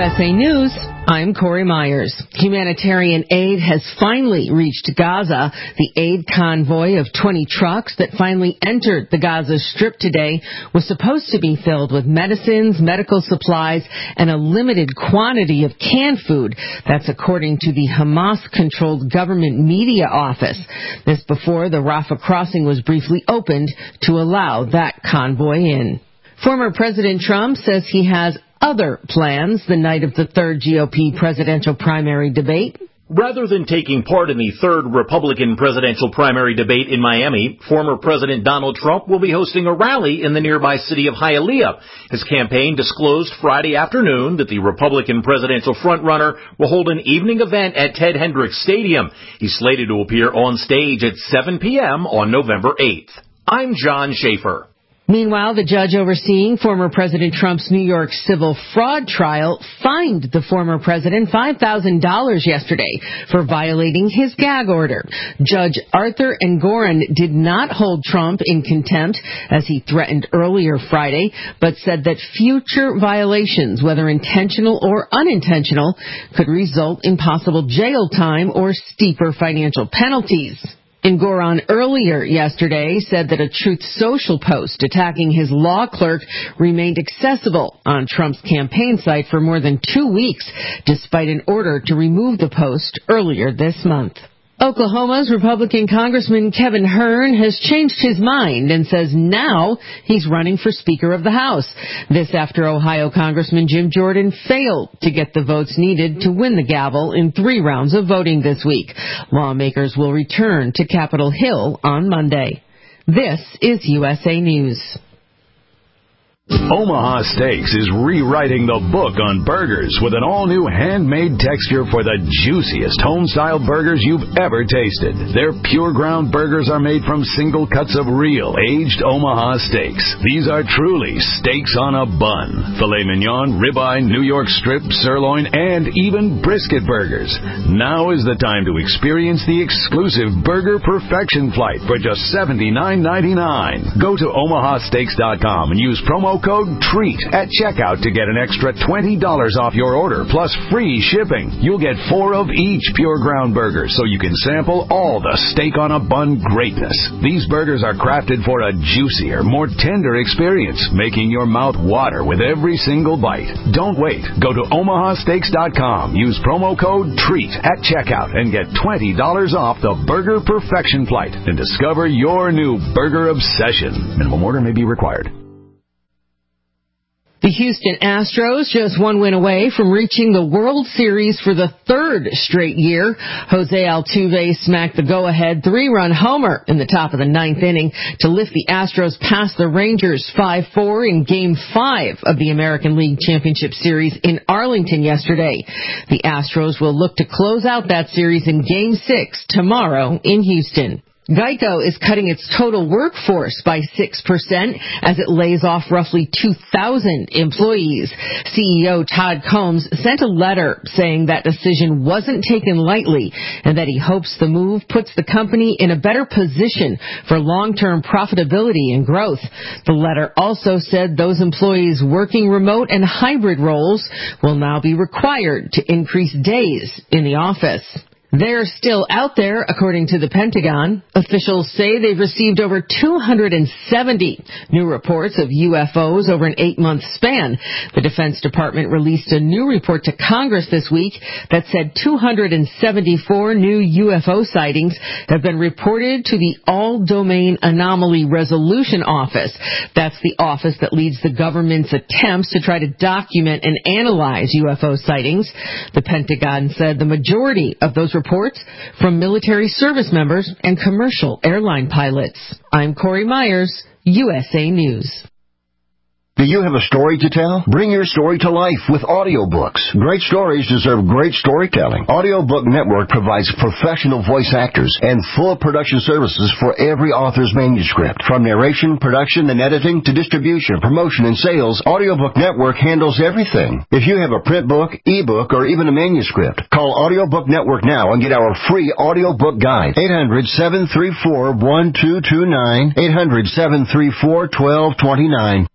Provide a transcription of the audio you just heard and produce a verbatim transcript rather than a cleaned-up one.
S A News, I'm Corey Myers. Humanitarian aid has finally reached Gaza. The aid convoy of twenty trucks that finally entered the Gaza Strip today was supposed to be filled with medicines, medical supplies, and a limited quantity of canned food. That's according to the Hamas-controlled government media office. This before the Rafah crossing was briefly opened to allow that convoy in. Former President Trump says he has other plans the night of the third G O P presidential primary debate. Rather than taking part in the third Republican presidential primary debate in Miami, former President Donald Trump will be hosting a rally in the nearby city of Hialeah. His campaign disclosed Friday afternoon that the Republican presidential frontrunner will hold an evening event at Ted Hendricks Stadium. He's slated to appear on stage at seven p.m. on November eighth. I'm John Schaefer. Meanwhile, the judge overseeing former President Trump's New York civil fraud trial fined the former president five thousand dollars yesterday for violating his gag order. Judge Arthur Engoron did not hold Trump in contempt, as he threatened earlier Friday, but said that future violations, whether intentional or unintentional, could result in possible jail time or steeper financial penalties. Engoron earlier yesterday said that a Truth Social post attacking his law clerk remained accessible on Trump's campaign site for more than two weeks, despite an order to remove the post earlier this month. Oklahoma's Republican Congressman Kevin Hern has changed his mind and says now he's running for Speaker of the House. This after Ohio Congressman Jim Jordan failed to get the votes needed to win the gavel in three rounds of voting this week. Lawmakers will return to Capitol Hill on Monday. This is U S A News. Omaha Steaks is rewriting the book on burgers with an all-new handmade texture for the juiciest home-style burgers you've ever tasted. Their pure ground burgers are made from single cuts of real, aged Omaha steaks. These are truly steaks on a bun. Filet mignon, ribeye, New York strip, sirloin, and even brisket burgers. Now is the time to experience the exclusive Burger Perfection Flight for just seventy-nine ninety-nine. Go to omaha steaks dot com and use promo code TREAT at checkout to get an extra twenty dollars off your order, plus free shipping. You'll get four of each pure ground burger, so you can sample all the steak on a bun greatness. These burgers are crafted for a juicier, more tender experience, making your mouth water with every single bite. Don't wait. Go to omaha steaks dot com. Use promo code TREAT at checkout and get twenty dollars off the Burger Perfection Flight and discover your new burger obsession. Minimum order may be required. The Houston Astros just one win away from reaching the World Series for the third straight year. Jose Altuve smacked the go-ahead three-run homer in the top of the ninth inning to lift the Astros past the Rangers five four in Game five of the American League Championship Series in Arlington yesterday. The Astros will look to close out that series in Game six tomorrow in Houston. Geico is cutting its total workforce by six percent as it lays off roughly two thousand employees. C E O Todd Combs sent a letter saying that decision wasn't taken lightly and that he hopes the move puts the company in a better position for long-term profitability and growth. The letter also said those employees working remote and hybrid roles will now be required to increase days in the office. They're still out there, according to the Pentagon. Officials say they've received over two hundred seventy new reports of U F Os over an eight-month span. The Defense Department released a new report to Congress this week that said two hundred seventy-four new U F O sightings have been reported to the All-Domain Anomaly Resolution Office. That's the office that leads the government's attempts to try to document and analyze U F O sightings. The Pentagon said the majority of those reports reports from military service members and commercial airline pilots. I'm Corey Myers, U S A News. Do you have a story to tell? Bring your story to life with audiobooks. Great stories deserve great storytelling. Audiobook Network provides professional voice actors and full production services for every author's manuscript. From narration, production, and editing to distribution, promotion, and sales, Audiobook Network handles everything. If you have a print book, ebook, or even a manuscript, call Audiobook Network now and get our free audiobook guide. eight hundred, seven three four, one two two nine, eight hundred, seven three four, one two two nine.